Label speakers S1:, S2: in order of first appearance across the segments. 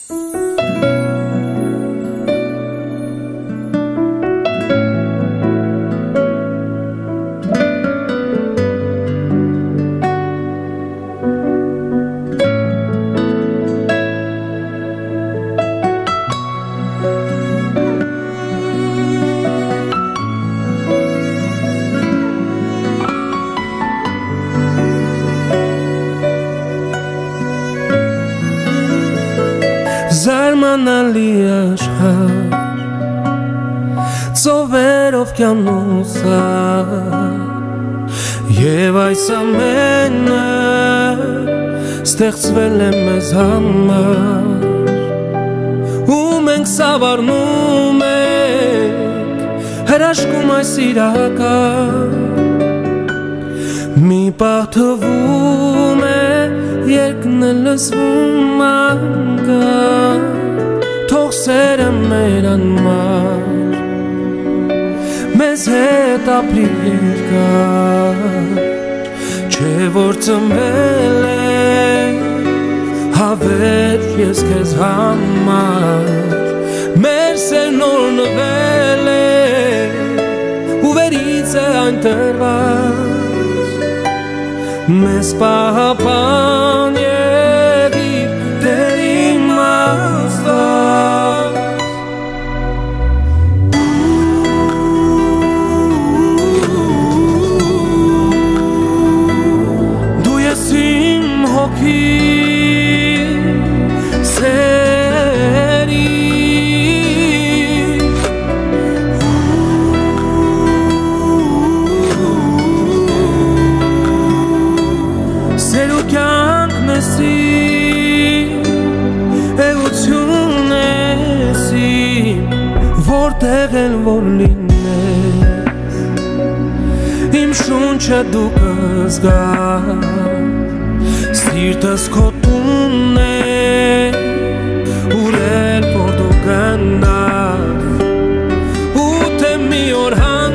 S1: Զարմանալի աշխարհ ծովերով կյանուսա Եվ այս ամենը ստեղծվել է մեզ համար Ու մենք սավառնում ենք հրաշքում այս իրական Մի պահ թվում է երկն է լսվում անկան Թող սերը մեր անմար Մեզ հետ ապրի երկար Չէ որ ծնվել է Հավեր ես քեզ համար Մեր սերն օրնվել է Ու վերից է այն տրված Մեզ պահապան եղիր Տեր իմաստված Դու ես իմ հոգի սերի Սերու կյանքն եսի Էություն եսի Որտեղ էլ որ լինես Իմ շունչը դու կզգաս Սիրտս քո տունն է Ուրել որ դու գնաս Ու թե մի օր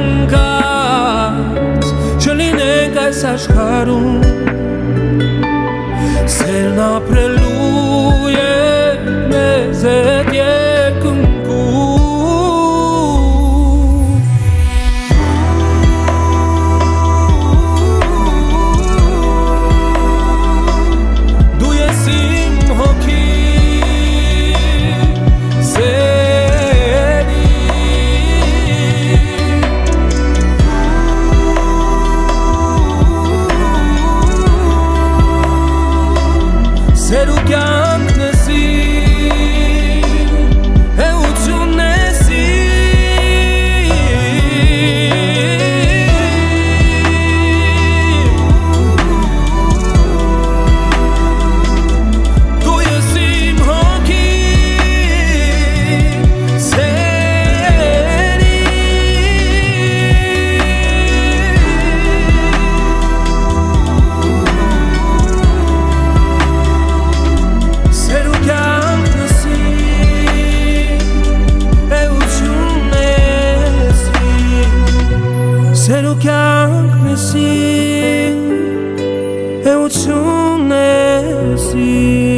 S1: հանգած Չլինենք այս աշխարհում Սերն ապրելու է մեզ հետ երկնքում Դու ես իմ հոգի սերի Սերու կյանքն եսի Էություն եսի Դու ես իմ հոգի սերի Սերու կյանքն եսի Էություն եսի Սերու կյանքն եսի Էություն եսի